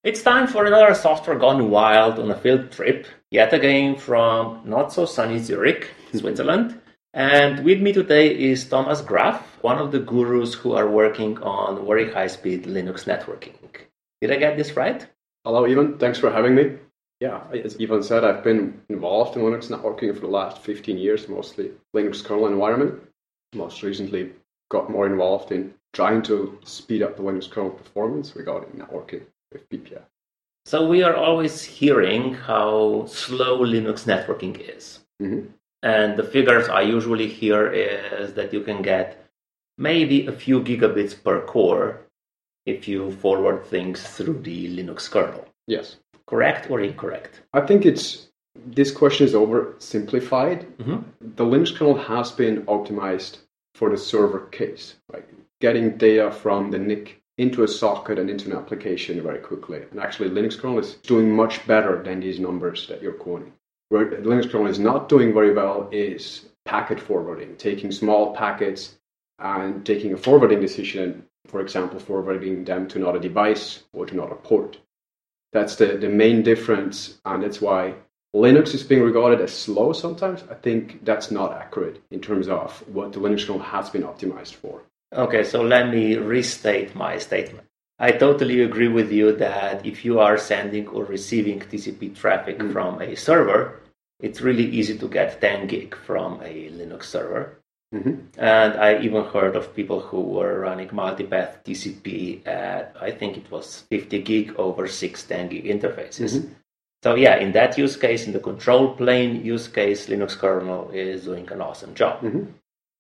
It's time for another software gone wild on a field trip, yet again from not so sunny Zurich, Switzerland. And with me today is Thomas Graf, one of the gurus who are working on very high-speed Linux networking. Did I get this right? Hello, Ivan. Thanks for having me. Yeah, as Ivan said, I've been involved in Linux networking for the last 15 years, mostly Linux kernel environment. Most recently, got more involved in trying to speed up the Linux kernel performance regarding networking with BPF. So we are always hearing how slow Linux networking is. Mm-hmm. And the figures I usually hear is that you can get maybe a few gigabits per core if you forward things through the Linux kernel. Yes. Correct or incorrect? I think this question is oversimplified. Mm-hmm. The Linux kernel has been optimized for the server case, like getting data from the NIC into a socket and into an application very quickly. And actually, Linux kernel is doing much better than these numbers that you're quoting. Where Linux kernel is not doing very well is packet forwarding, taking small packets and taking a forwarding decision, for example, forwarding them to another device or to another port. That's the main difference, and that's why Linux is being regarded as slow sometimes. I think that's not accurate in terms of what the Linux kernel has been optimized for. Okay, so let me restate my statement. I totally agree with you that if you are sending or receiving TCP traffic from a server, it's really easy to get 10 gig from a Linux server. Mm-hmm. And I even heard of people who were running multipath TCP at, I think it was 50 gig over 6 10 gig interfaces. Mm-hmm. So yeah, in that use case, in the control plane use case, Linux kernel is doing an awesome job. Mm-hmm.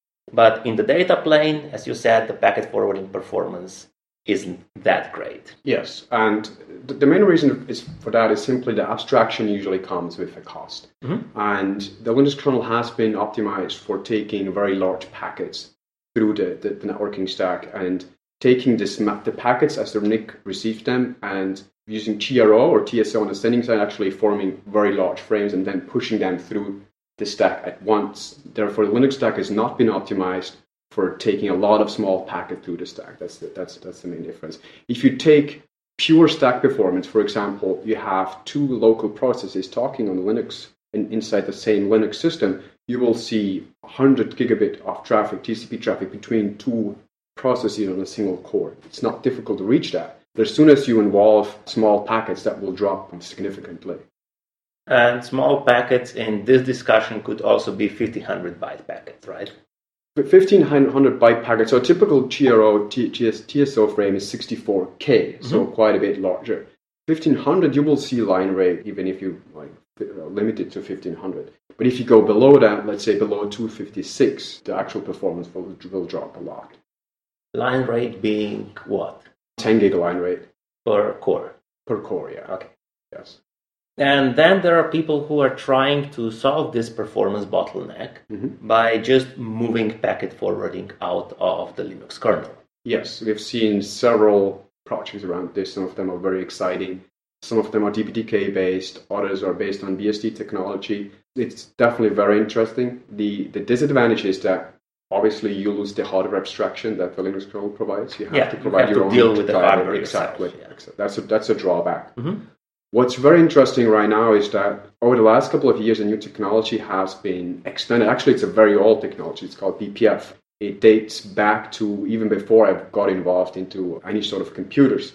But in the data plane, as you said, the packet forwarding performance isn't that great. Yes, and the main reason for that is simply the abstraction usually comes with a cost. Mm-hmm. And the Linux kernel has been optimized for taking very large packets through the networking stack and taking the packets as the NIC receives them and using TRO or TSO on the sending side, actually forming very large frames and then pushing them through the stack at once. Therefore, the Linux stack has not been optimized for taking a lot of small packets through the stack. That's the main difference. If you take pure stack performance, for example, you have two local processes talking on Linux inside the same Linux system, you will see 100 gigabit of traffic, TCP traffic, between two processes on a single core. It's not difficult to reach that. But as soon as you involve small packets, that will drop significantly. And small packets in this discussion could also be 1500 byte packets, right? 1500 byte packet. So a typical GRO TSO frame is 64K, so quite a bit larger. 1500, you will see line rate even if you limit it to 1500. But if you go below that, let's say below 256, the actual performance will drop a lot. Line rate being what? 10 gig line rate. Per core? Per core, yeah. Okay. Yes. And then there are people who are trying to solve this performance bottleneck by just moving packet forwarding out of the Linux kernel. Yes, we've seen several projects around this. Some of them are very exciting. Some of them are DPDK based. Others are based on BSD technology. It's definitely very interesting. The disadvantage is that obviously you lose the hardware abstraction that the Linux kernel provides. You have to provide your own deal with the hardware exactly. yourself, yeah. That's a drawback. What's very interesting right now is that over the last couple of years, a new technology has been extended. Actually, it's a very old technology. It's called BPF. It dates back to even before I got involved into any sort of computers.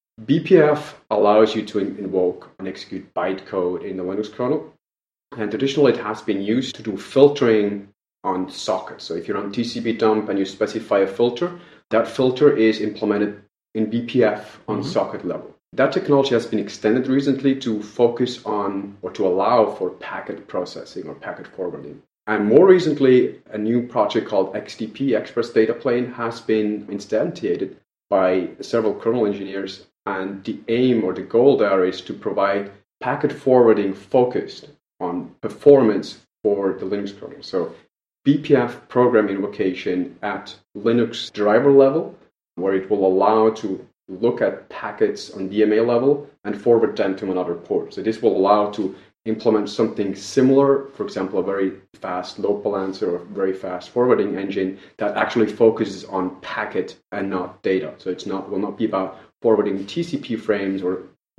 BPF allows you to invoke and execute bytecode in the Linux kernel. And traditionally, it has been used to do filtering on sockets. So if you're on TCP dump and you specify a filter, that filter is implemented in BPF on socket level. That technology has been extended recently to focus on or to allow for packet processing or packet forwarding. And more recently, a new project called XDP, Express Data Plane, has been instantiated by several kernel engineers. And the aim or the goal there is to provide packet forwarding focused on performance for the Linux kernel. So BPF program invocation at Linux driver level, where it will allow to look at packets on DMA level and forward them to another port. So this will allow to implement something similar, for example, a very fast load balancer or very fast forwarding engine that actually focuses on packet and not data. So will not be about forwarding TCP frames or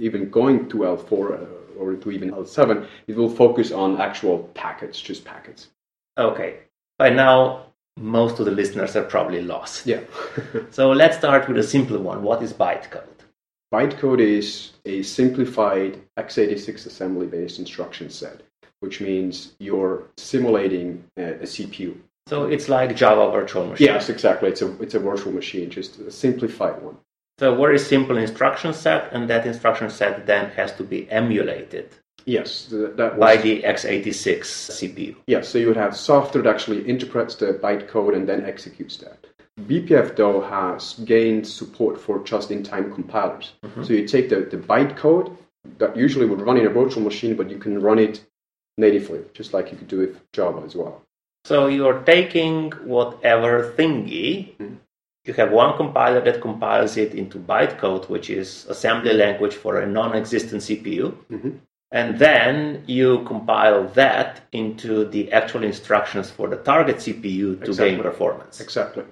even going to L4 or to even L7, it will focus on actual packets, just packets. Okay. By now, most of the listeners are probably lost. Yeah. So let's start with a simple one. What is bytecode? Bytecode is a simplified x86 assembly-based instruction set, which means you're simulating a CPU. So it's like Java virtual machine. Yes, exactly. It's a virtual machine, just a simplified one. So a very simple instruction set, and that instruction set then has to be emulated. Yes, that was by the x86 CPU. Yes, so you would have software that actually interprets the bytecode and then executes that. BPF, though, has gained support for just-in-time compilers. Mm-hmm. So you take the bytecode that usually would run in a virtual machine, but you can run it natively, just like you could do with Java as well. So you're taking whatever thingy, mm-hmm. You have one compiler that compiles it into bytecode, which is assembly language for a non-existent CPU. Mm-hmm. And then you compile that into the actual instructions for the target CPU to gain performance. Exactly.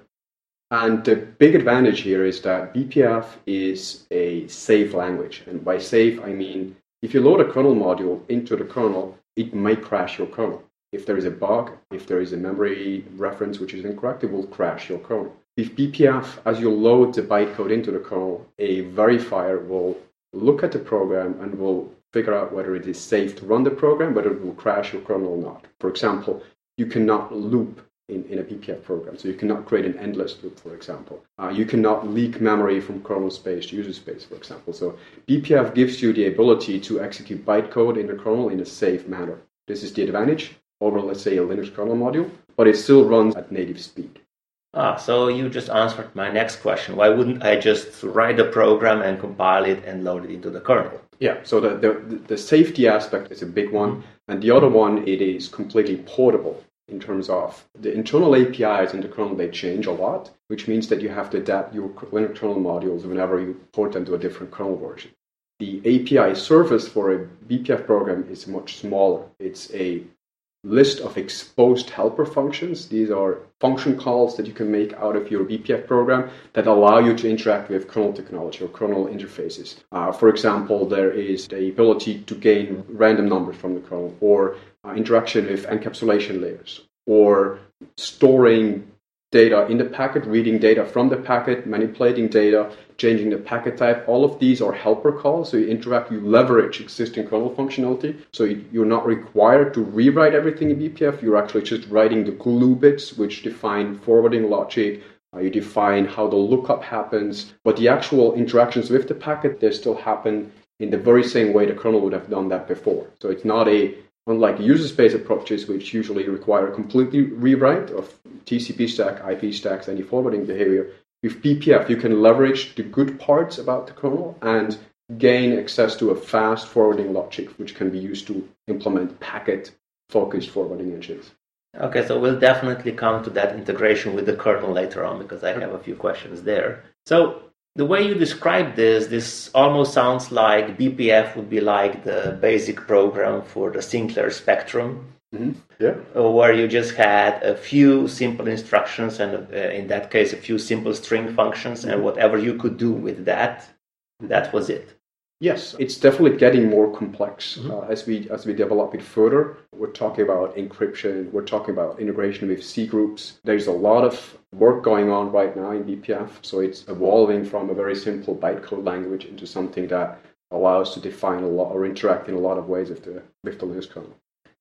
And the big advantage here is that BPF is a safe language. And by safe, I mean, if you load a kernel module into the kernel, it may crash your kernel. If there is a bug, if there is a memory reference which is incorrect, it will crash your kernel. With BPF, as you load the bytecode into the kernel, a verifier will look at the program and will figure out whether it is safe to run the program, whether it will crash your kernel or not. For example, you cannot loop in a BPF program, so you cannot create an endless loop, for example. You cannot leak memory from kernel space to user space, for example. So BPF gives you the ability to execute bytecode in the kernel in a safe manner. This is the advantage over, let's say, a Linux kernel module, but it still runs at native speed. So you just answered my next question. Why wouldn't I just write a program and compile it and load it into the kernel? Yeah, so the safety aspect is a big one. And the other one, it is completely portable in terms of the internal APIs in the kernel, they change a lot, which means that you have to adapt your Linux kernel modules whenever you port them to a different kernel version. The API surface for a BPF program is much smaller. It's a list of exposed helper functions. These are function calls that you can make out of your BPF program that allow you to interact with kernel technology or kernel interfaces. For example, there is the ability to gain random numbers from the kernel, or interaction with encapsulation layers, or storing data in the packet, reading data from the packet, manipulating data, changing the packet type. All of these are helper calls. So you interact, you leverage existing kernel functionality. So you're not required to rewrite everything in BPF. You're actually just writing the glue bits, which define forwarding logic. You define how the lookup happens. But the actual interactions with the packet, they still happen in the very same way the kernel would have done that before. So it's not unlike user space approaches, which usually require a completely rewrite of TCP stack, IP stacks, any forwarding behavior. With BPF, you can leverage the good parts about the kernel and gain access to a fast forwarding logic, which can be used to implement packet-focused forwarding engines. Okay, so we'll definitely come to that integration with the kernel later on, because I have a few questions there. So the way you describe this almost sounds like BPF would be like the basic program for the Sinclair Spectrum. Mm-hmm. Yeah. Where you just had a few simple instructions and in that case a few simple string functions, and whatever you could do with that was it. Yes, it's definitely getting more complex as we develop it further. We're talking about encryption, we're talking about integration with C groups. There's a lot of work going on right now in BPF, so it's evolving from a very simple bytecode language into something that allows to define a lot or interact in a lot of ways with the Linux kernel.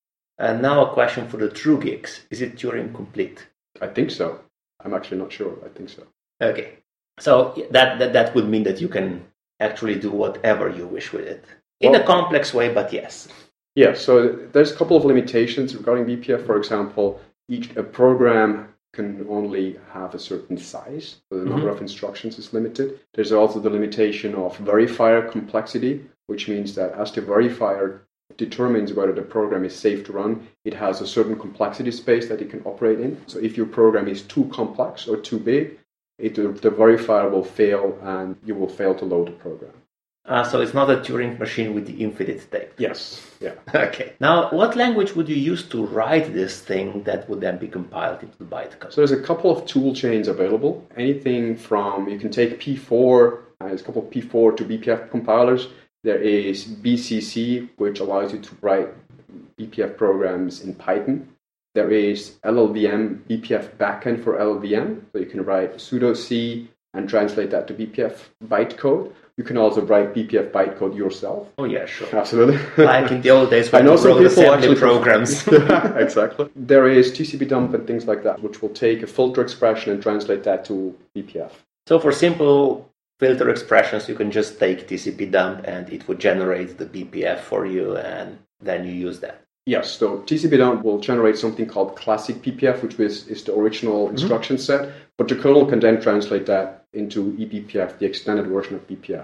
And now a question for the true geeks. Is it Turing complete? I think so. I'm actually not sure. I think so. Okay. So that would mean that you can actually do whatever you wish with it. In a complex way, but yes. Yeah, so there's a couple of limitations regarding BPF. For example, a program can only have a certain size, so the number of instructions is limited. There's also the limitation of verifier complexity, which means that as the verifier determines whether the program is safe to run, it has a certain complexity space that it can operate in. So if your program is too complex or too big, the verifier will fail and you will fail to load the program. So it's not a Turing machine with the infinite state. Yes. Yeah. Okay. Now, what language would you use to write this thing that would then be compiled into the bytecode? So there's a couple of tool chains available. Anything from, you can take P4, there's a couple of P4 to BPF compilers. There is BCC, which allows you to write BPF programs in Python. There is LLVM, BPF backend for LLVM. So you can write sudo C and translate that to BPF bytecode. You can also write BPF bytecode yourself. Oh yeah, sure. Absolutely. Like in the old days when I know you some wrote people assembly actually programs. Exactly. There is TCP dump and things like that, which will take a filter expression and translate that to BPF. So for simple filter expressions, you can just take TCP dump and it would generate the BPF for you, and then you use that. Yes, so TCP dump will generate something called classic BPF, which is the original instruction set, but the kernel can then translate that into eBPF, the extended version of BPF.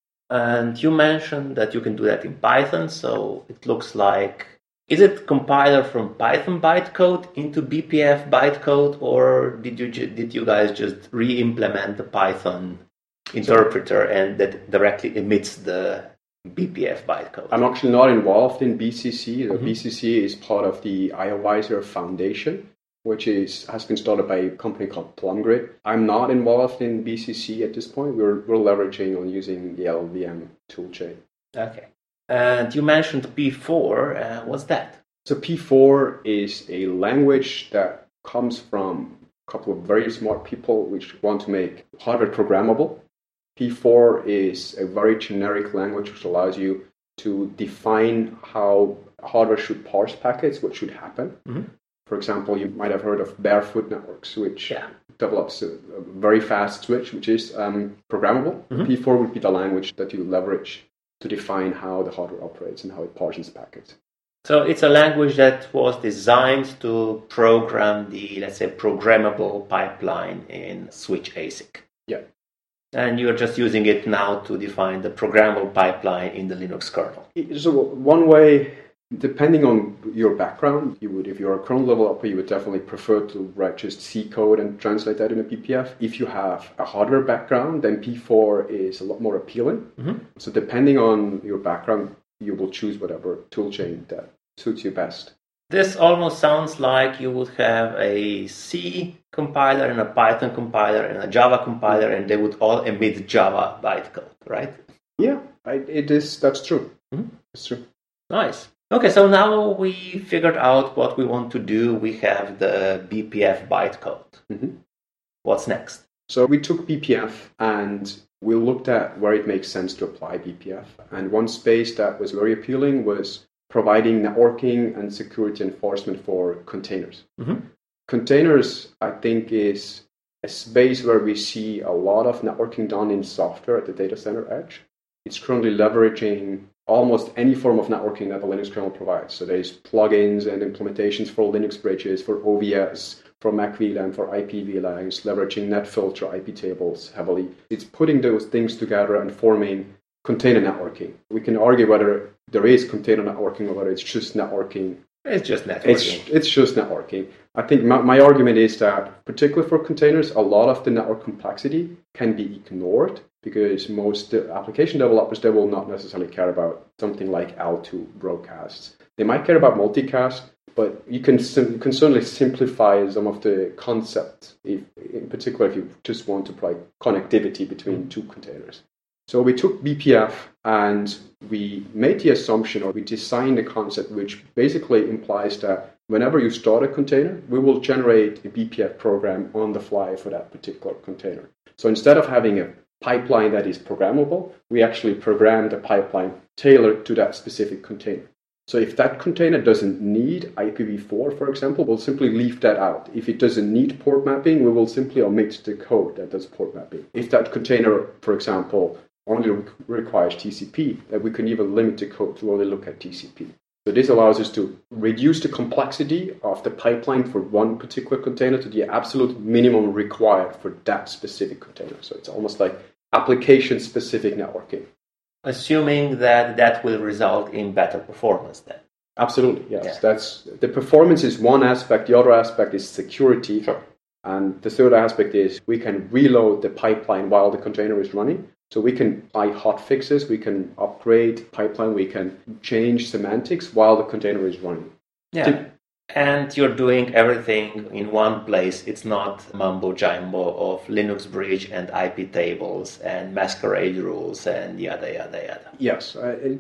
And you mentioned that you can do that in Python, so it looks like, is it compiler from Python bytecode into BPF bytecode, or did you guys just re-implement the Python interpreter and that directly emits the BPF bytecode? I'm actually not involved in BCC. BCC is part of the IOVisor Foundation, which has been started by a company called PlumGrid. I'm not involved in BCC at this point. We're leveraging on using the LLVM toolchain. Okay. And you mentioned P4. What's that? So P4 is a language that comes from a couple of very smart people which want to make hardware programmable. P4 is a very generic language which allows you to define how hardware should parse packets, what should happen. For example, you might have heard of Barefoot Networks, which develops a very fast switch, which is programmable. P4 would be the language that you leverage to define how the hardware operates and how it parses packets. So it's a language that was designed to program the, let's say, programmable pipeline in switch ASIC. Yeah. And you're just using it now to define the programmable pipeline in the Linux kernel. So one way, depending on your background, if you're a kernel developer, you would definitely prefer to write just C code and translate that into BPF. If you have a hardware background, then P4 is a lot more appealing. So depending on your background, you will choose whatever toolchain that suits you best. This almost sounds like you would have a C compiler and a Python compiler and a Java compiler, and they would all emit Java bytecode, right? Yeah, it is. That's true. It's true. Nice. Okay, so now we figured out what we want to do. We have the BPF bytecode. What's next? So we took BPF and we looked at where it makes sense to apply BPF. And one space that was very appealing was providing networking and security enforcement for containers. Containers, I think, is a space where we see a lot of networking done in software at the data center edge. It's currently leveraging almost any form of networking that the Linux kernel provides. So there's plugins and implementations for Linux bridges, for OVS, for Mac VLAN, for IP VLANs, leveraging NetFilter IP tables heavily. It's putting those things together and forming container networking. We can argue whether there is container networking or whether it's just networking. It's just networking. It's just networking. I think my argument is that, particularly for containers, a lot of the network complexity can be ignored because most application developers, they will not necessarily care about something like L2 broadcasts. They might care about multicast, but you can certainly simplify some of the concepts, in particular if you just want to provide connectivity between two containers. So we took BPF and we made the assumption, or we designed a concept which basically implies that whenever you start a container, we will generate a BPF program on the fly for that particular container. So instead of having a pipeline that is programmable, we actually program the pipeline tailored to that specific container. So if that container doesn't need IPv4, for example, we'll simply leave that out. If it doesn't need port mapping, we will simply omit the code that does port mapping. If that container, for example, only requires TCP, that we can even limit the code to only look at TCP. So this allows us to reduce the complexity of the pipeline for one particular container to the absolute minimum required for that specific container. So it's almost like application-specific networking. Assuming that will result in better performance then. Absolutely, yes. Yeah. That's the performance is one aspect. The other aspect is security. Sure. And the third aspect is we can reload the pipeline while the container is running. So we can apply hotfixes, we can upgrade pipeline, we can change semantics while the container is running. Yeah. And you're doing everything in one place. It's not mumbo jumbo of Linux bridge and IP tables and masquerade rules and yada yada yada. Yes,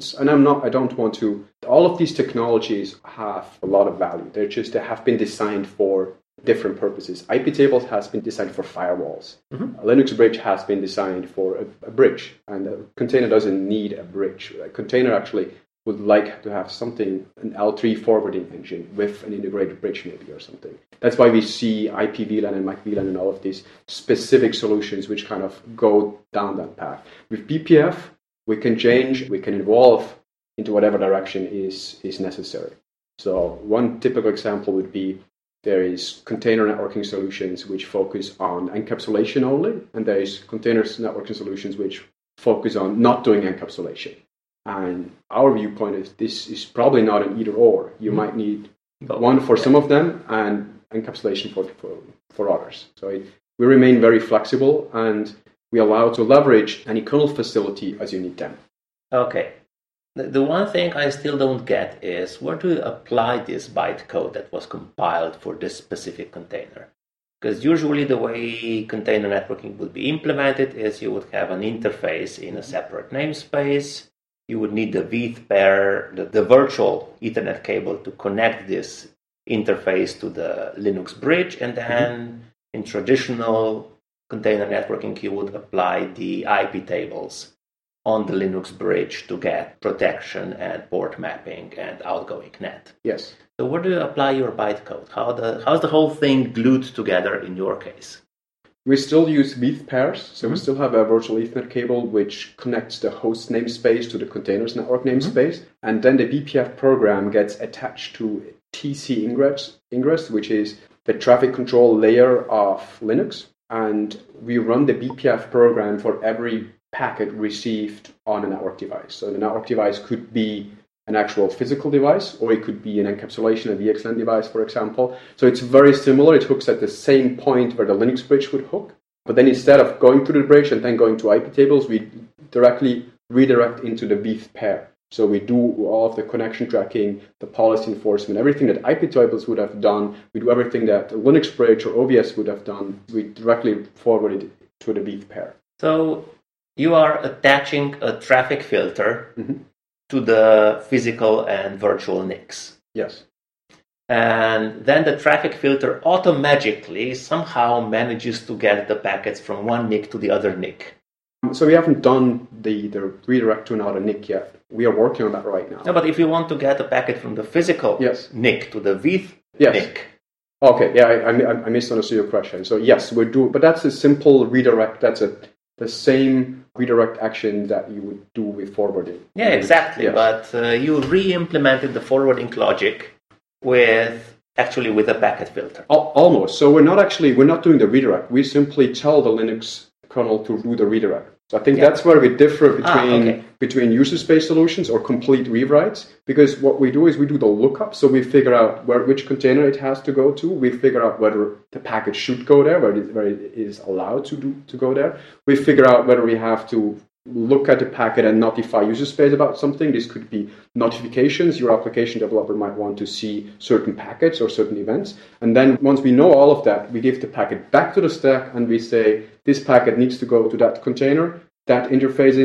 I don't want to. All of these technologies have a lot of value. They have been designed for different purposes. IP tables has been designed for firewalls. Mm-hmm. A Linux bridge has been designed for a bridge, and a container doesn't need a bridge. A container actually would like to have something, an L3 forwarding engine with an integrated bridge maybe or something. That's why we see IP VLAN and MAC VLAN and all of these specific solutions which kind of go down that path. With BPF, we can change, we can evolve into whatever direction is necessary. So one typical example would be there is container networking solutions which focus on encapsulation only, and there is container networking solutions which focus on not doing encapsulation. And our viewpoint is this is probably not an either or. You might need one for some of them and encapsulation for others. So we remain very flexible and we allow to leverage any kernel facility as you need them. Okay. The one thing I still don't get is where do you apply this bytecode that was compiled for this specific container? Because usually the way container networking would be implemented is you would have an interface in a separate namespace. You would need the VETH pair, the virtual Ethernet cable to connect this interface to the Linux bridge. And then in traditional container networking, you would apply the IP tables on the Linux bridge to get protection and port mapping and outgoing net. Yes. So where do you apply your bytecode? How's the whole thing glued together in your case? We still use VETH pairs, so we still have a virtual Ethernet cable which connects the host namespace to the containers network namespace, and then the BPF program gets attached to TC ingress, which is the traffic control layer of Linux, and we run the BPF program for every packet received on a network device. So the network device could be an actual physical device, or it could be an encapsulation, a VXLAN device, for example. So it's very similar. It hooks at the same point where the Linux bridge would hook. But then instead of going through the bridge and then going to IP tables, we directly redirect into the VETH pair. So we do all of the connection tracking, the policy enforcement, everything that IP tables would have done. We do everything that the Linux bridge or OVS would have done. We directly forward it to the VETH pair. So you are attaching a traffic filter to the physical and virtual NICs. Yes. And then the traffic filter automatically somehow manages to get the packets from one NIC to the other NIC. So we haven't done the redirect to another NIC yet. We are working on that right now. No, but if you want to get a packet from the physical NIC to the VETH NIC. Okay, yeah, I misunderstood your question. So yes, we do, but that's a simple redirect. That's the same redirect action that you would do with forwarding. Yeah, exactly. Yes. But you re-implemented the forwarding logic with a packet filter. Almost. So we're not doing the redirect. We simply tell the Linux kernel to do the redirect. So I think that's where we differ between user-space solutions or complete rewrites, because what we do is we do the lookup. So we figure out which container it has to go to. We figure out whether the packet should go there, where it is allowed to go there. We figure out whether we have to look at the packet and notify user space about something. This could be notifications. Your application developer might want to see certain packets or certain events. And then once we know all of that, we give the packet back to the stack and we say, this packet needs to go to that container, that interface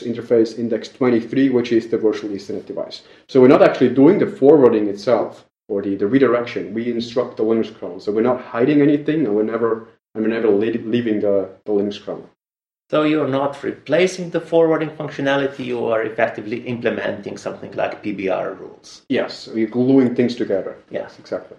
index 23, which is the virtual Ethernet device. So we're not actually doing the forwarding itself or the redirection. We instruct the Linux kernel. So we're not hiding anything and we're never leaving the Linux kernel. So you're not replacing the forwarding functionality, you are effectively implementing something like PBR rules. Yes, we're gluing things together. Yes, exactly.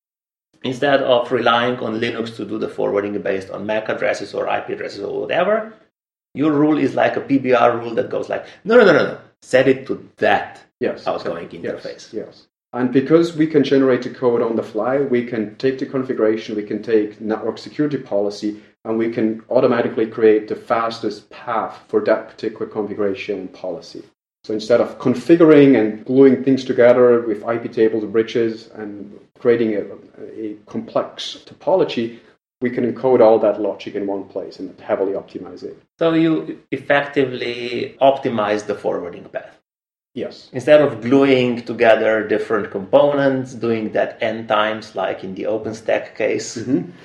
Instead of relying on Linux to do the forwarding based on MAC addresses or IP addresses or whatever, your rule is like a PBR rule that goes like, no. Set it to that outgoing interface. Yes. And because we can generate the code on the fly, we can take the configuration, we can take network security policy, and we can automatically create the fastest path for that particular configuration and policy. So instead of configuring and gluing things together with IP tables, bridges, and creating a complex topology, we can encode all that logic in one place and heavily optimize it. So you effectively optimize the forwarding path. Yes. Instead of gluing together different components, doing that n times, like in the OpenStack case,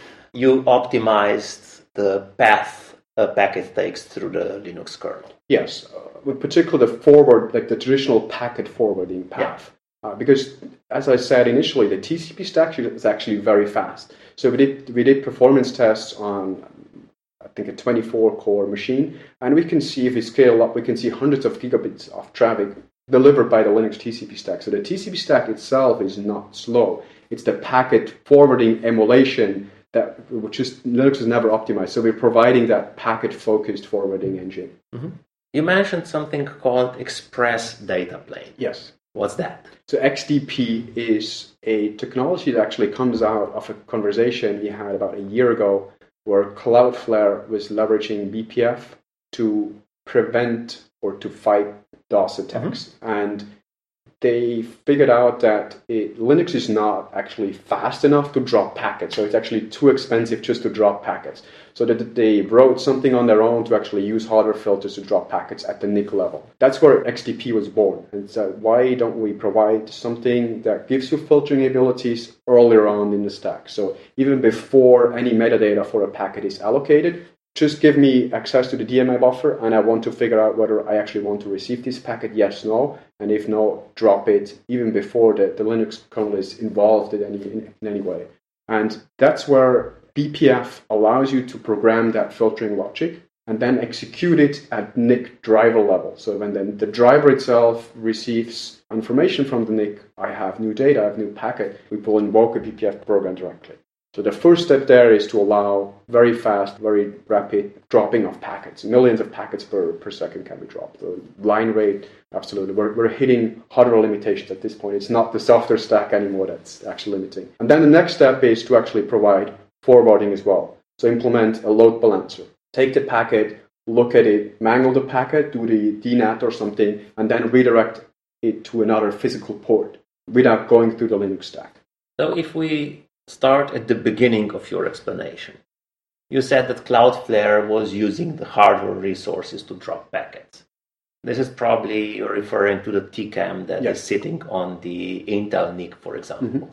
you optimized the path a packet takes through the Linux kernel. Yes, with particular the forward, like the traditional packet forwarding path. Because, as I said initially, the TCP stack is actually very fast. So we did performance tests on, I think, a 24-core machine, and we can see if we scale up, we can see hundreds of gigabits of traffic delivered by the Linux TCP stack. So the TCP stack itself is not slow. It's the packet forwarding emulation which is Linux is never optimized. So we're providing that packet-focused forwarding engine. You mentioned something called Express Data Plane. Yes. What's that? So XDP is a technology that actually comes out of a conversation we had about a year ago where Cloudflare was leveraging BPF to prevent or to fight DOS attacks. And they figured out that Linux is not actually fast enough to drop packets. So it's actually too expensive just to drop packets. So that they wrote something on their own to actually use hardware filters to drop packets at the NIC level. That's where XDP was born. And so why don't we provide something that gives you filtering abilities earlier on in the stack? So even before any metadata for a packet is allocated, just give me access to the DMA buffer, and I want to figure out whether I actually want to receive this packet, yes, no, and if no, drop it even before the Linux kernel is involved in any way. And that's where BPF allows you to program that filtering logic and then execute it at NIC driver level. So when then the driver itself receives information from the NIC, I have new data, I have new packet, we will invoke a BPF program directly. So the first step there is to allow very fast, very rapid dropping of packets. Millions of packets per second can be dropped. The line rate, absolutely. We're hitting hardware limitations at this point. It's not the software stack anymore that's actually limiting. And then the next step is to actually provide forwarding as well. So implement a load balancer. Take the packet, look at it, mangle the packet, do the DNAT or something, and then redirect it to another physical port without going through the Linux stack. So if we start at the beginning of your explanation. You said that Cloudflare was using the hardware resources to drop packets. This is probably referring to the TCAM that is sitting on the Intel NIC, for example.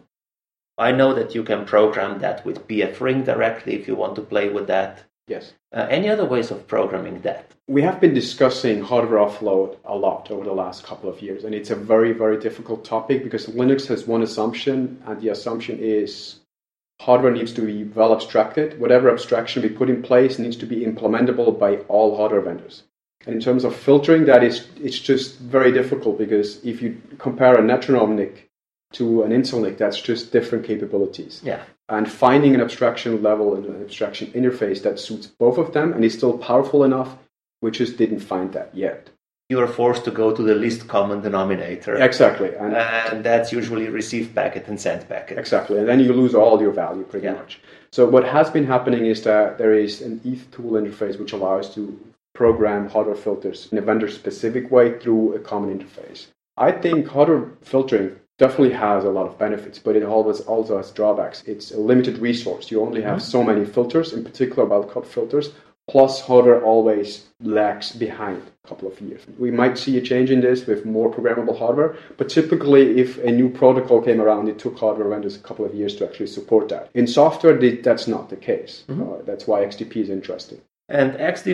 I know that you can program that with pfRing directly if you want to play with that. Yes. Any other ways of programming that? We have been discussing hardware offload a lot over the last couple of years, and it's a very, very difficult topic because Linux has one assumption, and the assumption is hardware needs to be well abstracted. Whatever abstraction we put in place needs to be implementable by all hardware vendors. And in terms of filtering, it's just very difficult because if you compare a Metronome NIC to an Intel NIC, that's just different capabilities. Yeah. And finding an abstraction level and an abstraction interface that suits both of them and is still powerful enough, we just didn't find that yet. You are forced to go to the least common denominator. Exactly. And that's usually receive packet and send packet. Exactly. And then you lose all your value pretty much. So what has been happening is that there is an ETH tool interface which allows to program hardware filters in a vendor-specific way through a common interface. I think hardware filtering definitely has a lot of benefits, but it always also has drawbacks. It's a limited resource. You only have so many filters, in particular wildcard filters. Plus, hardware always lags behind a couple of years. We might see a change in this with more programmable hardware, but typically if a new protocol came around, it took hardware vendors a couple of years to actually support that. In software, that's not the case. That's why XDP is interesting. And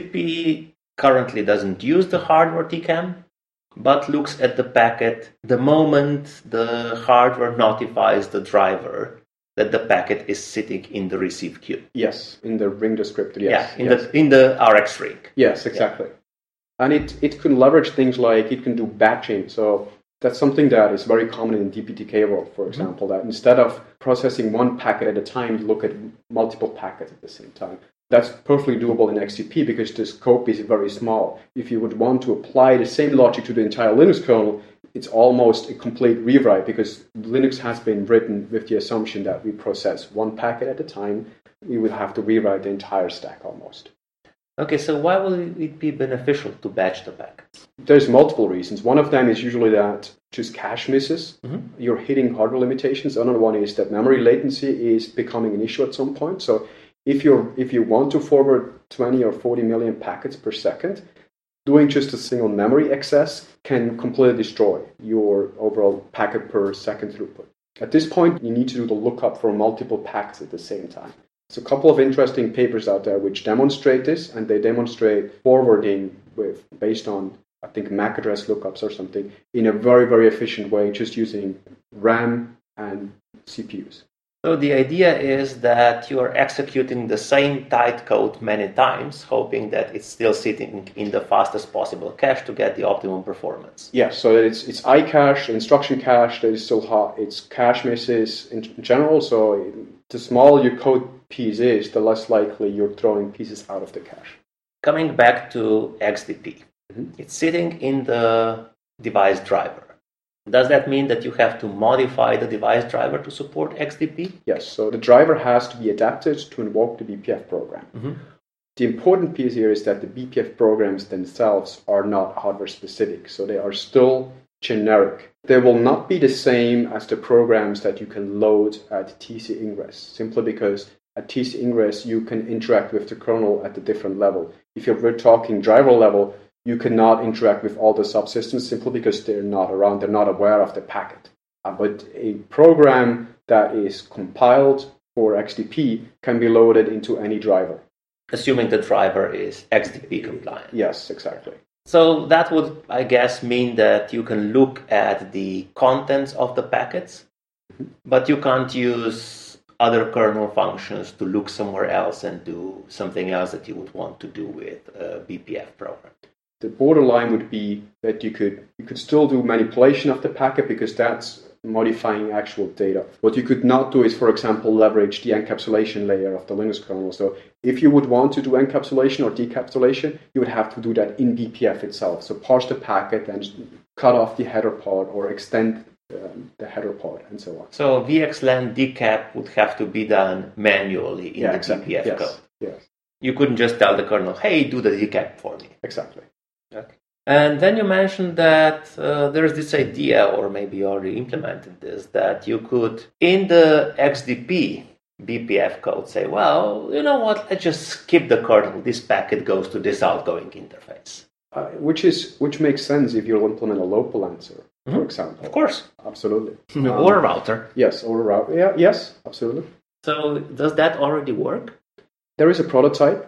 XDP currently doesn't use the hardware TCAM, but looks at the packet the moment the hardware notifies the driver that the packet is sitting in the receive queue. Yes, in the ring descriptor, yes. Yeah, in the RX ring. Yes, exactly. Yeah. And it can leverage things like it can do batching. So that's something that is very common in DPTK world, for example, that instead of processing one packet at a time, look at multiple packets at the same time. That's perfectly doable in XDP because the scope is very small. If you would want to apply the same logic to the entire Linux kernel, it's almost a complete rewrite because Linux has been written with the assumption that we process one packet at a time. We would have to rewrite the entire stack almost. Okay, so why will it be beneficial to batch the packets? There's multiple reasons. One of them is usually that just cache misses. You're hitting hardware limitations. Another one is that memory latency is becoming an issue at some point. So if you want to forward 20 or 40 million packets per second, doing just a single memory access can completely destroy your overall packet per second throughput. At this point, you need to do the lookup for multiple packets at the same time. There's a couple of interesting papers out there which demonstrate this, and they demonstrate forwarding based on, I think, MAC address lookups or something, in a very, very efficient way, just using RAM and CPUs. So the idea is that you are executing the same tight code many times, hoping that it's still sitting in the fastest possible cache to get the optimum performance. Yes, so it's iCache, instruction cache that is still hot. It's cache misses in general. So the smaller your code piece is, the less likely you're throwing pieces out of the cache. Coming back to XDP, it's sitting in the device driver. Does that mean that you have to modify the device driver to support XDP? Yes, so the driver has to be adapted to invoke the BPF program. The important piece here is that the BPF programs themselves are not hardware specific, so they are still generic. They will not be the same as the programs that you can load at TC Ingress, simply because at TC Ingress you can interact with the kernel at a different level. If we're talking driver level, you cannot interact with all the subsystems simply because they're not around, they're not aware of the packet. But a program that is compiled for XDP can be loaded into any driver. Assuming the driver is XDP compliant. Yes, exactly. So that would, I guess, mean that you can look at the contents of the packets, but you can't use other kernel functions to look somewhere else and do something else that you would want to do with a BPF program. The borderline would be that you could still do manipulation of the packet because that's modifying actual data. What you could not do is, for example, leverage the encapsulation layer of the Linux kernel. So if you would want to do encapsulation or decapsulation, you would have to do that in BPF itself. So parse the packet and cut off the header pod or extend the header pod and so on. So VXLAN decap would have to be done manually in the BPF code. Yes. You couldn't just tell the kernel, hey, do the decap for me. Exactly. Okay. And then you mentioned that there's this idea, or maybe you already implemented this, that you could, in the XDP BPF code, say, well, you know what, let's just skip the kernel. This packet goes to this outgoing interface. Which makes sense if you'll implement a load balancer, for example. Of course. Absolutely. Or a router. Yes, or a router. Yeah, yes, absolutely. So does that already work? There is a prototype.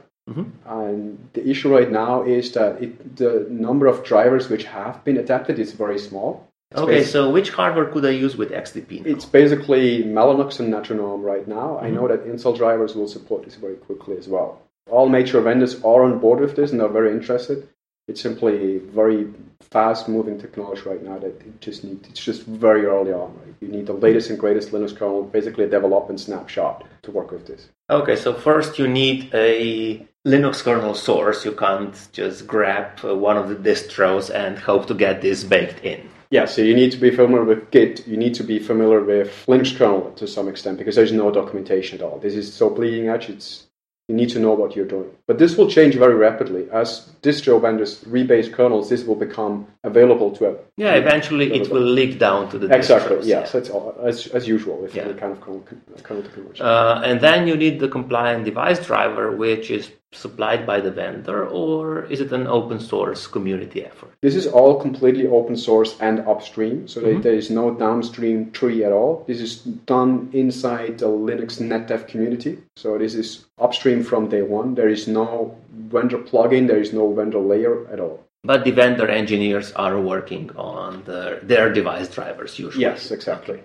And the issue right now is that the number of drivers which have been adapted is very small. So which hardware could I use with XDP now? It's basically Mellanox and Metronome right now. I know that Intel drivers will support this very quickly as well. All major vendors are on board with this and are very interested. It's simply a very fast-moving technology right now that it's just very early on. Right? You need the latest and greatest Linux kernel, basically a development snapshot to work with this. Okay, so first you need a Linux kernel source. You can't just grab one of the distros and hope to get this baked in. Yeah, so you need to be familiar with Git. You need to be familiar with Linux kernel to some extent because there's no documentation at all. This is so bleeding edge. You need to know what you're doing. But this will change very rapidly. As distro vendors rebase kernels, this will become available to eventually it will leak down to the distros. Exactly, yes. That's all, as usual with any kind of kernel technology. And then you need the compliant device driver, which is supplied by the vendor, or is it an open source community effort? This is all completely open source and upstream, so there is no downstream tree at all. This is done inside the Linux NetDev community, so this is upstream from day one. There is no vendor plugin, there is no vendor layer at all. But the vendor engineers are working on their device drivers usually. Yes, exactly.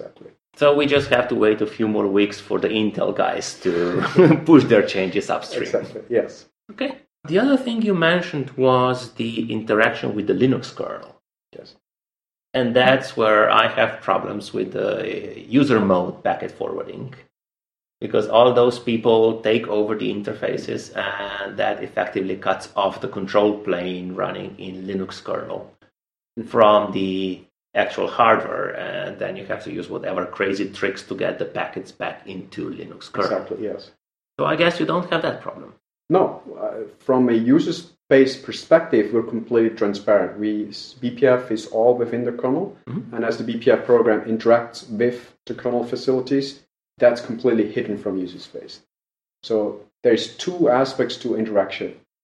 So we just have to wait a few more weeks for the Intel guys to push their changes upstream. Exactly, yes. Okay. The other thing you mentioned was the interaction with the Linux kernel. Yes. And that's where I have problems with the user mode packet forwarding. Because all those people take over the interfaces and that effectively cuts off the control plane running in Linux kernel from the actual hardware, and then you have to use whatever crazy tricks to get the packets back into Linux kernel. Exactly, yes. So I guess you don't have that problem. No, from a user space perspective, we're completely transparent. BPF is all within the kernel, and as the BPF program interacts with the kernel facilities, that's completely hidden from user space. So there's two aspects to interaction.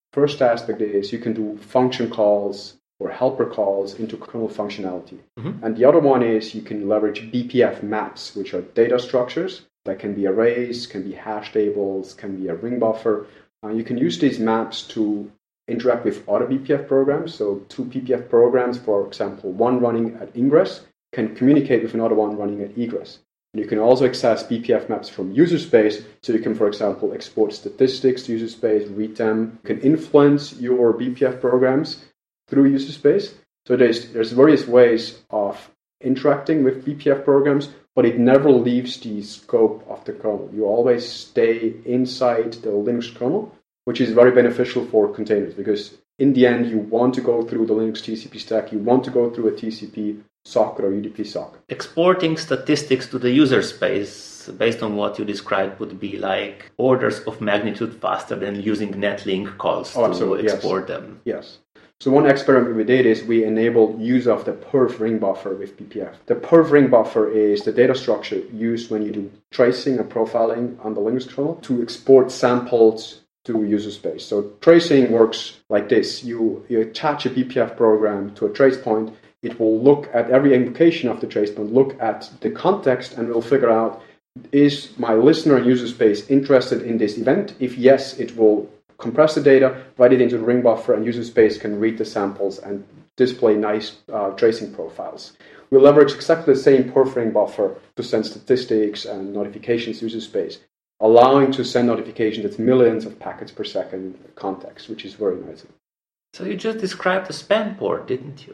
First aspect is you can do function calls or helper calls into kernel functionality. And the other one is you can leverage BPF maps, which are data structures that can be arrays, can be hash tables, can be a ring buffer. You can use these maps to interact with other BPF programs. So two BPF programs, for example, one running at ingress, can communicate with another one running at egress. And you can also access BPF maps from user space. So you can, for example, export statistics to user space, read them. You can influence your BPF programs through user space. So there's various ways of interacting with BPF programs, but it never leaves the scope of the kernel. You always stay inside the Linux kernel, which is very beneficial for containers, because in the end, you want to go through the Linux TCP stack, you want to go through a TCP socket or UDP socket. Exporting statistics to the user space, based on what you described, would be like orders of magnitude faster than using netlink calls to export them. Yes. So one experiment we did is we enabled use of the perf ring buffer with BPF. The perf ring buffer is the data structure used when you do tracing and profiling on the Linux kernel to export samples to user space. So tracing works like this. You attach a BPF program to a trace point. It will look at every invocation of the trace point, look at the context, and will figure out, is my listener in user space interested in this event? If yes, it will compress the data, write it into the ring buffer, and user space can read the samples and display nice tracing profiles. We leverage exactly the same perf ring buffer to send statistics and notifications to user space, allowing to send notifications at millions of packets per second context, which is very nice. So you just described the span port, didn't you?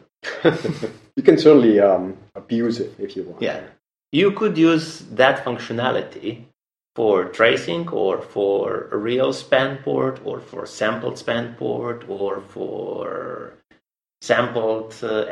You can certainly abuse it if you want. Yeah. You could use that functionality for tracing, or for a real span port, or for sampled span port, or for sampled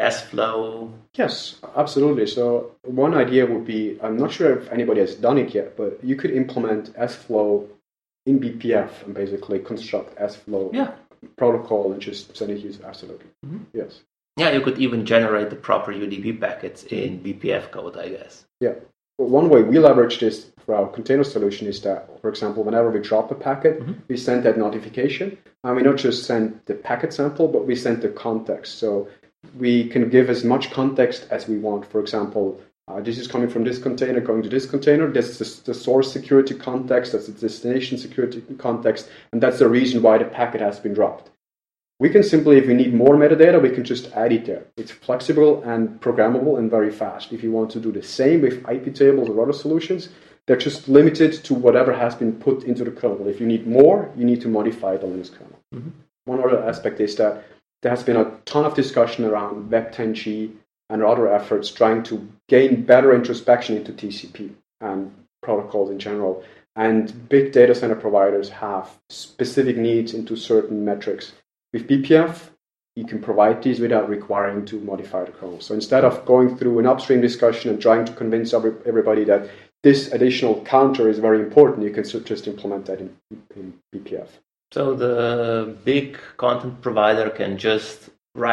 S-flow. Yes, absolutely. So one idea would be, I'm not sure if anybody has done it yet, but you could implement S-flow in BPF and basically construct S-flow protocol and just send it to user. Absolutely. Yes. Yeah, you could even generate the proper UDP packets in BPF code, I guess. Yeah. Well, one way we leverage this for our container solution is that, for example, whenever we drop a packet, we send that notification. And we not just send the packet sample, but we send the context. So we can give as much context as we want. For example, this is coming from this container, going to this container. This is the source security context. That's the destination security context. And that's the reason why the packet has been dropped. We can simply, if we need more metadata, we can just add it there. It's flexible and programmable and very fast. If you want to do the same with IP tables or other solutions, they're just limited to whatever has been put into the kernel. If you need more, you need to modify the Linux kernel. One other aspect is that there has been a ton of discussion around Web10G and other efforts trying to gain better introspection into TCP and protocols in general. And big data center providers have specific needs into certain metrics. With BPF, you can provide these without requiring to modify the kernel. So instead of going through an upstream discussion and trying to convince everybody that this additional counter is very important, you can just implement that in BPF. So the big content provider can just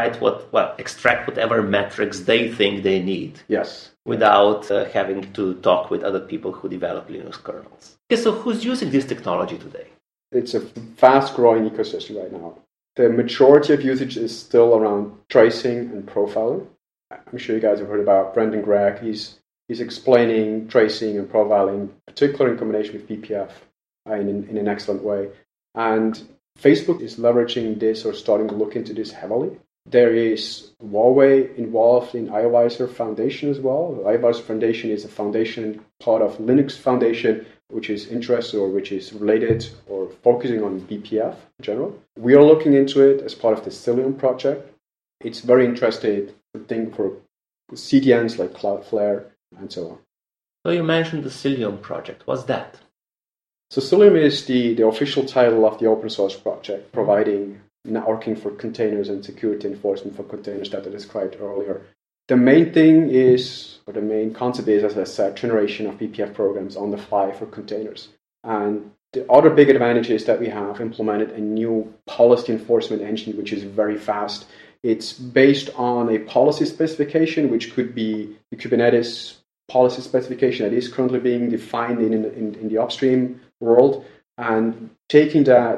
extract whatever metrics they think they need. Yes. Without having to talk with other people who develop Linux kernels. Okay, so who's using this technology today? It's a fast-growing ecosystem right now. The majority of usage is still around tracing and profiling. I'm sure you guys have heard about Brendan Gregg. He's explaining tracing and profiling, particularly in combination with BPF, in an excellent way. And Facebook is leveraging this or starting to look into this heavily. There is Huawei involved in IOVisor Foundation as well. IOVisor Foundation is a foundation part of Linux Foundation, which is interested or which is related or focusing on BPF in general. We are looking into it as part of the Cilium project. It's very interesting thing for CDNs like Cloudflare and so on. So you mentioned the Cilium project. What's that? So Cilium is the official title of the open source project, providing networking for containers and security enforcement for containers that I described earlier. The main thing is, or the main concept is, as I said, generation of BPF programs on the fly for containers. And the other big advantage is that we have implemented a new policy enforcement engine, which is very fast. It's based on a policy specification, which could be the Kubernetes policy specification that is currently being defined in the upstream world. And taking that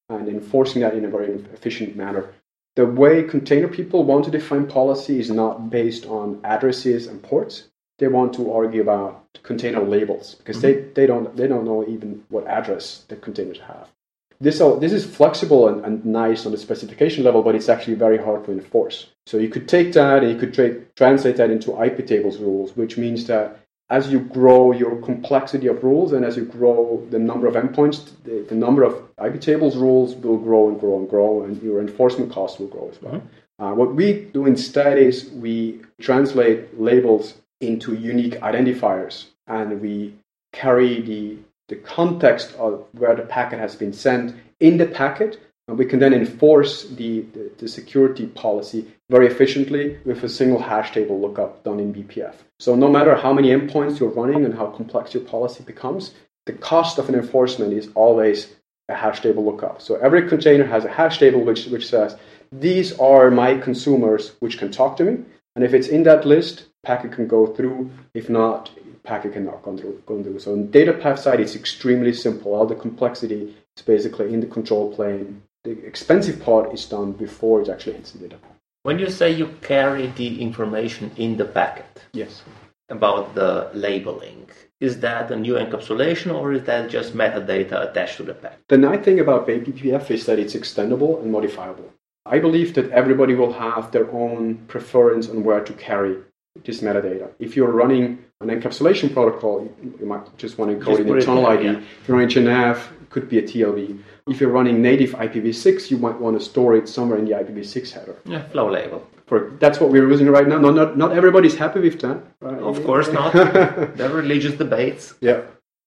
and enforcing that in a very efficient manner. The way container people want to define policy is not based on addresses and ports. They want to argue about container labels because they don't know even what address the containers have. This is flexible and nice on the specification level, but it's actually very hard to enforce. So you could take that and you could translate that into IP tables rules, which means that as you grow your complexity of rules and as you grow the number of endpoints, the number of IP tables rules will grow and grow and grow, and your enforcement costs will grow as well. What we do instead is we translate labels into unique identifiers, and we carry the context of where the packet has been sent in the packet, and we can then enforce the security policy very efficiently with a single hash table lookup done in BPF. So no matter how many endpoints you're running and how complex your policy becomes, the cost of an enforcement is always a hash table lookup. So every container has a hash table which says, these are my consumers which can talk to me, and if it's in that list, packet can go through. If not, packet cannot go through. So on data path side, it's extremely simple. All the complexity is basically in the control plane. The expensive part is done before it actually hits the data path. When you say you carry the information in the packet, yes, about the labeling, is that a new encapsulation or is that just metadata attached to the packet? The nice thing about BPF is that it's extendable and modifiable. I believe that everybody will have their own preference on where to carry this metadata. If you're running an encapsulation protocol, you might just want to encode an internal ID. Yeah. If you're running GNAV, it could be a TLB. If you're running native IPv6, you might want to store it somewhere in the IPv6 header. Yeah, flow label. That's what we're using right now. Not everybody's happy with that. Right? Of course not. There are religious debates. Yeah.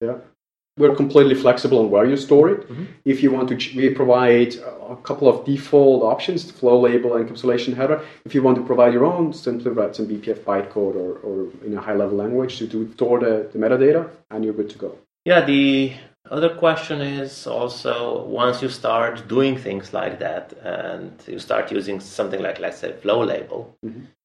We're completely flexible on where you store it. If you want to, we provide a couple of default options: flow label, encapsulation header. If you want to provide your own, simply write some BPF bytecode or in a high-level language to store the metadata, and you're good to go. Yeah. The other question is also, once you start doing things like that, and you start using something like, let's say, flow label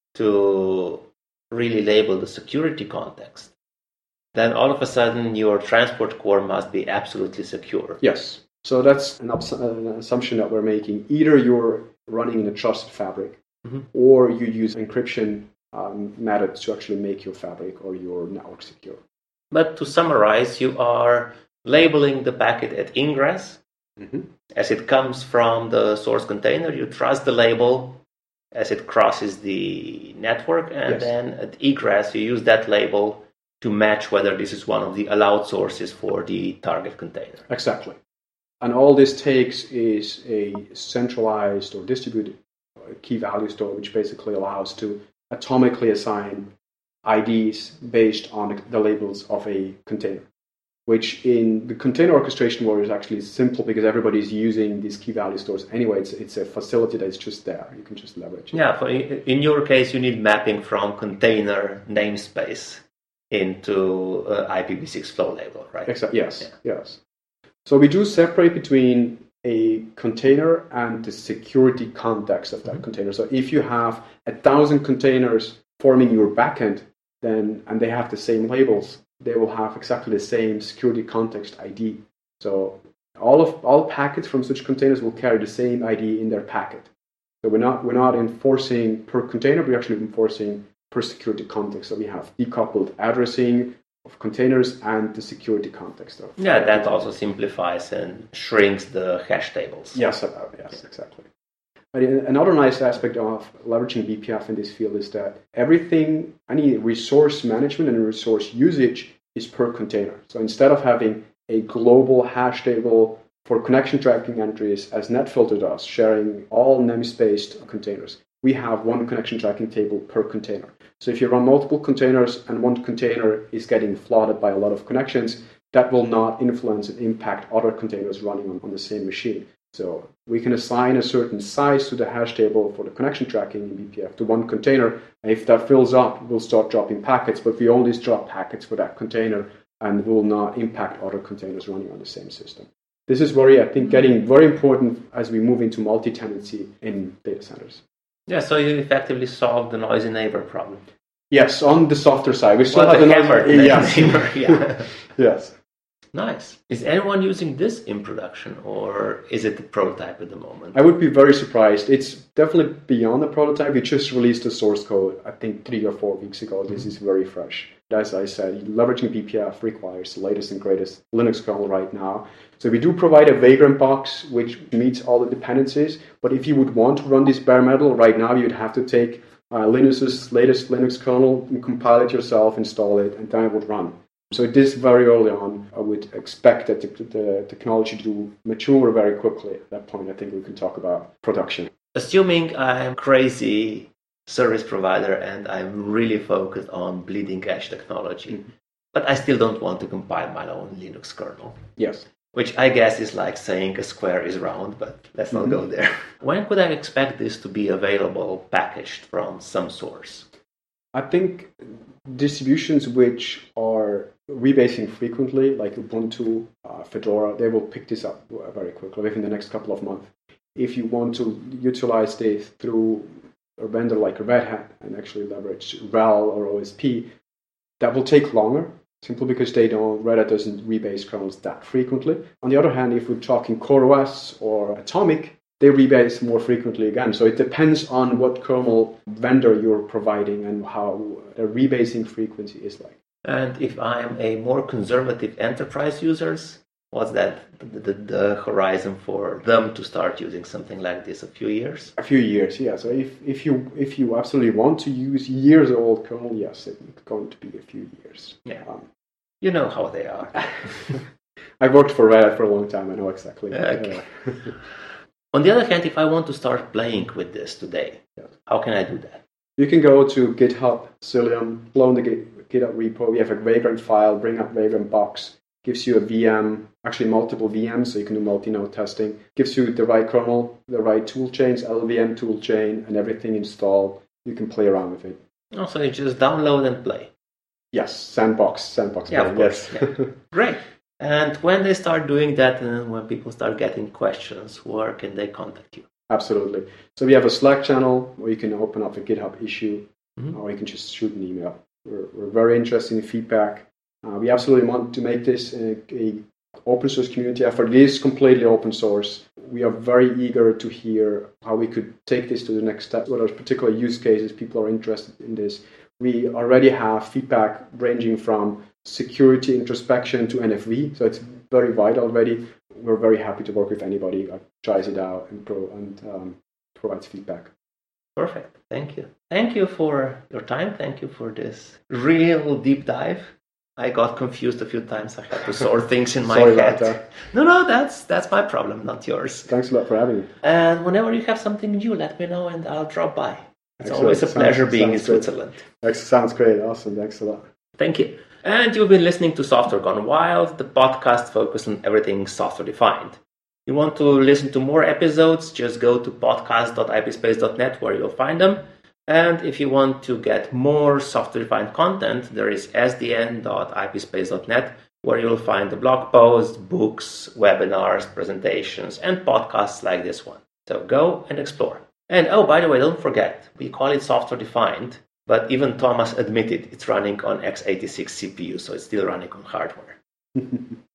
to really label the security context, then all of a sudden your transport core must be absolutely secure. Yes. So that's an assumption that we're making. Either you're running in a trusted fabric, or you use encryption methods to actually make your fabric or your network secure. But to summarize, you are labeling the packet at ingress. As it comes from the source container, you trust the label as it crosses the network, and then at egress, you use that label to match whether this is one of the allowed sources for the target container. Exactly. And all this takes is a centralized or distributed key value store, which basically allows to atomically assign IDs based on the labels of a container, which in the container orchestration world is actually simple because everybody's using these key value stores anyway. It's a facility that's just there. You can just leverage it. Yeah, in your case, you need mapping from container namespace into IPv6 flow label, right? Exactly. Yes. So we do separate between a container and the security context of that container. So if you have 1,000 containers forming your backend, and they have the same labels, they will have exactly the same security context ID. So all packets from such containers will carry the same ID in their packet. So we're not enforcing per container, we're actually enforcing per security context. So we have decoupled addressing of containers and the security context of. Yeah, that also simplifies and shrinks the hash tables. Yes, exactly. Another nice aspect of leveraging BPF in this field is that any resource management and resource usage is per container. So instead of having a global hash table for connection tracking entries, as NetFilter does, sharing all namespaced containers, we have one connection tracking table per container. So if you run multiple containers and one container is getting flooded by a lot of connections, that will not influence and impact other containers running on the same machine. So we can assign a certain size to the hash table for the connection tracking in BPF to one container. And if that fills up, we'll start dropping packets, but we only drop packets for that container and will not impact other containers running on the same system. This is getting very important as we move into multi-tenancy in data centers. Yeah, so you effectively solved the noisy neighbor problem. Yes, on the softer side. We still have the hammered neighbor. Yeah. Yes. Nice. Is anyone using this in production, or is it a prototype at the moment? I would be very surprised. It's definitely beyond the prototype. We just released the source code, I think 3 or 4 weeks ago. This is very fresh. As I said, leveraging BPF requires the latest and greatest Linux kernel right now. So we do provide a Vagrant box, which meets all the dependencies. But if you would want to run this bare metal right now, you'd have to take Linux's latest Linux kernel and compile it yourself, install it, and then it would run. So it is very early on. I would expect that the technology to mature very quickly. At that point, I think we can talk about production. Assuming I'm crazy service provider and I'm really focused on bleeding edge technology, but I still don't want to compile my own Linux kernel. Yes. Which I guess is like saying a square is round, but let's not go there. When could I expect this to be available packaged from some source? I think distributions which are rebasing frequently, like Ubuntu, Fedora, they will pick this up very quickly within the next couple of months. If you want to utilize this through a vendor like Red Hat and actually leverage RHEL or OSP, that will take longer, simply because Red Hat doesn't rebase kernels that frequently. On the other hand, if we're talking CoreOS or Atomic, they rebase more frequently again. So it depends on what kernel vendor you're providing and how the rebasing frequency is like. And if I'm a more conservative enterprise users, what's that, the horizon for them to start using something like this? A few years? A few years, yeah. So if you absolutely want to use years-old kernel, yes, it's going to be a few years. Yeah. You know how they are. I've worked for Red Hat for a long time. I know exactly. Okay. On the other hand, if I want to start playing with this today, how can I do that? You can go to GitHub, Cilium, clone the GitHub repo. You have a Vagrant file, bring up Vagrant box, gives you a VM, actually multiple VMs, so you can do multi-node testing. Gives you the right kernel, the right tool chains, LLVM tool chain, and everything installed. You can play around with it. Oh, so you just download and play? Yes, sandbox. Yeah, of course. Yes. Yeah. Great. And when they start doing that, and when people start getting questions, where can they contact you? Absolutely. So we have a Slack channel where you can open up a GitHub issue, or you can just shoot an email. We're very interested in feedback. We absolutely want to make this a open source community effort. It is completely open source. We are very eager to hear how we could take this to the next step. What are particular use cases people are interested in this? We already have feedback ranging from security introspection to NFV, so it's very wide already. We're very happy to work with anybody who tries it out and provides feedback. Perfect. Thank you. Thank you for your time. Thank you for this real deep dive. I got confused a few times. I had to sort things in my head. No, that's my problem, not yours. Thanks a lot for having me. And whenever you have something new, let me know and I'll drop by. It's always a pleasure being in Switzerland. Sounds great. Awesome. Thanks a lot. Thank you. And you've been listening to Software Gone Wild, the podcast focused on everything software-defined. You want to listen to more episodes, just go to podcast.ipspace.net where you'll find them. And if you want to get more software-defined content, there is sdn.ipspace.net where you'll find the blog posts, books, webinars, presentations, and podcasts like this one. So go and explore. And oh, by the way, don't forget, we call it software-defined, but even Thomas admitted it's running on x86 CPU, so it's still running on hardware.